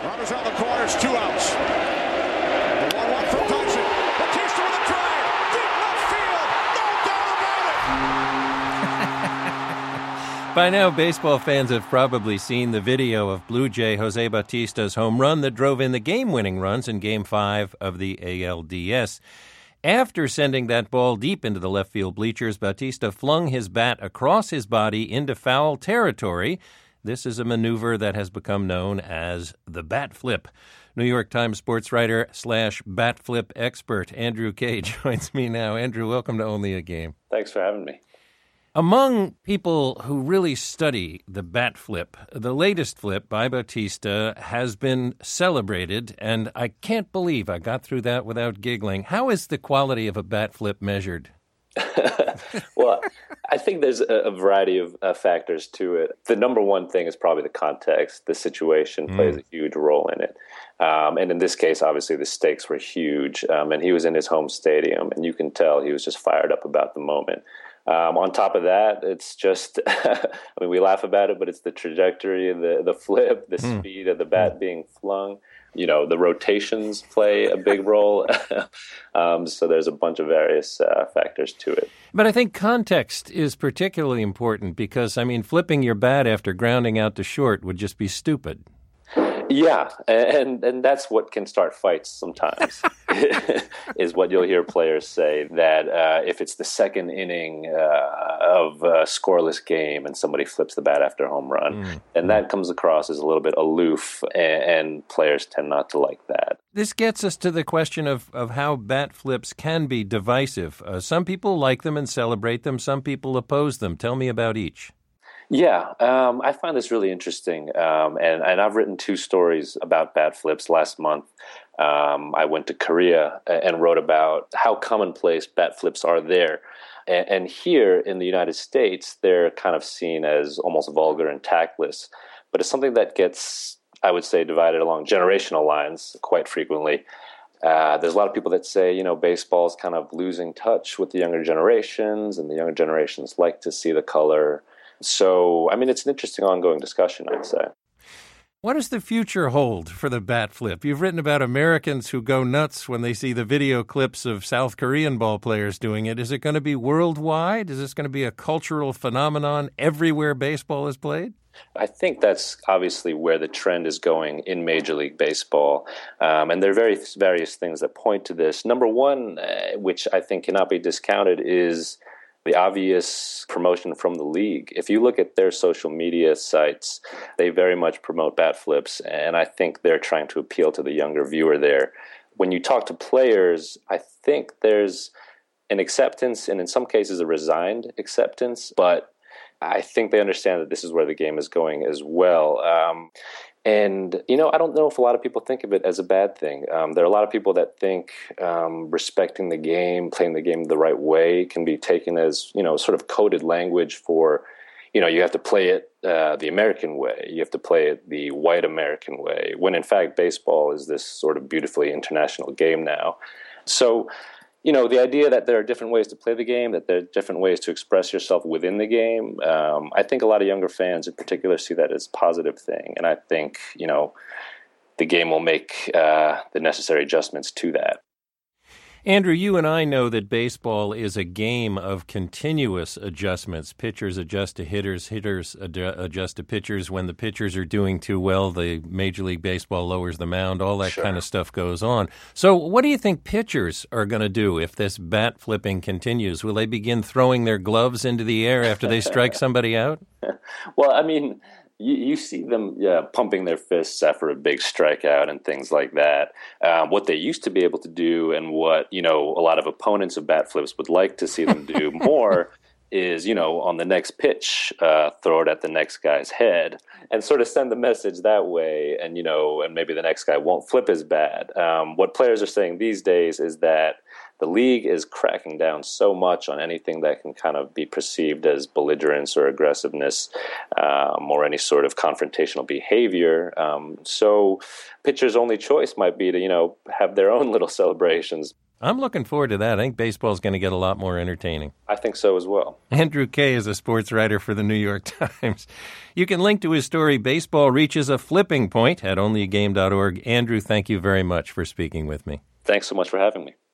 Runners on the corners, 2 outs. The 1-1 from Tyson. Bautista with a drive. Deep left field. No doubt about it. By now, baseball fans have probably seen the video of Blue Jay Jose Bautista's home run that drove in the game-winning runs in Game 5 of the ALDS. After sending that ball deep into the left field bleachers, Bautista flung his bat across his body into foul territory. This is a maneuver that has become known as the bat flip. New York Times sports writer / bat flip expert Andrew Kay joins me now. Andrew, welcome to Only a Game. Thanks for having me. Among people who really study the bat flip, the latest flip by Bautista has been celebrated, and I can't believe I got through that without giggling. How is the quality of a bat flip measured? Well, I think there's a variety of factors to it. The number one thing is probably the context. The situation plays a huge role in it. And in this case, obviously, the stakes were huge. And he was in his home stadium, and you can tell he was just fired up about the moment. On top of that, it's just, I mean, we laugh about it, but it's the trajectory, the flip, the speed of the bat being flung. You know, the rotations play a big role. So there's a bunch of various factors to it. But I think context is particularly important because, I mean, flipping your bat after grounding out to short would just be stupid. Yeah, and that's what can start fights sometimes, is what you'll hear players say, that if it's the second inning of a scoreless game and somebody flips the bat after a home run, and that comes across as a little bit aloof, and players tend not to like that. This gets us to the question of how bat flips can be divisive. Some people like them and celebrate them. Some people oppose them. Tell me about each. Yeah, I find this really interesting, and I've written 2 stories about bat flips last month. I went to Korea and wrote about how commonplace bat flips are there. And here in the United States, they're kind of seen as almost vulgar and tactless. But it's something that gets, I would say, divided along generational lines quite frequently. There's a lot of people that say, you know, baseball is kind of losing touch with the younger generations, and the younger generations like to see the color. So, I mean, it's an interesting ongoing discussion, I'd say. What does the future hold for the bat flip? You've written about Americans who go nuts when they see the video clips of South Korean ball players doing it. Is it going to be worldwide? Is this going to be a cultural phenomenon everywhere baseball is played? I think that's obviously where the trend is going in Major League Baseball. And there are various things that point to this. Number one, which I think cannot be discounted, is the obvious promotion from the league. If you look at their social media sites, they very much promote bat flips, and I think they're trying to appeal to the younger viewer there. When you talk to players, I think there's an acceptance, and in some cases a resigned acceptance, but I think they understand that this is where the game is going as well. And, you know, I don't know if a lot of people think of it as a bad thing. There are a lot of people that think respecting the game, playing the game the right way can be taken as, you know, sort of coded language for, you know, you have to play it the American way. You have to play it the white American way, when in fact baseball is this sort of beautifully international game now. So, you know, the idea that there are different ways to play the game, that there are different ways to express yourself within the game, I think a lot of younger fans in particular see that as a positive thing. And I think, you know, the game will make the necessary adjustments to that. Andrew, you and I know that baseball is a game of continuous adjustments. Pitchers adjust to hitters, hitters adjust to pitchers. When the pitchers are doing too well, the Major League Baseball lowers the mound. All that kind of stuff goes on. So what do you think pitchers are going to do if this bat flipping continues? Will they begin throwing their gloves into the air after they strike somebody out? Well, I mean, you see them pumping their fists after a big strikeout and things like that. What they used to be able to do, and what, you know, a lot of opponents of bat flips would like to see them do more, is, you know, on the next pitch, throw it at the next guy's head and sort of send the message that way. And, you know, and maybe the next guy won't flip as bad. What players are saying these days is that the league is cracking down so much on anything that can kind of be perceived as belligerence or aggressiveness, or any sort of confrontational behavior. So pitchers' only choice might be to, you know, have their own little celebrations. I'm looking forward to that. I think baseball's going to get a lot more entertaining. I think so as well. Andrew Kay is a sports writer for the New York Times. You can link to his story, Baseball Reaches a Flipping Point, at onlyagame.org. Andrew, thank you very much for speaking with me. Thanks so much for having me.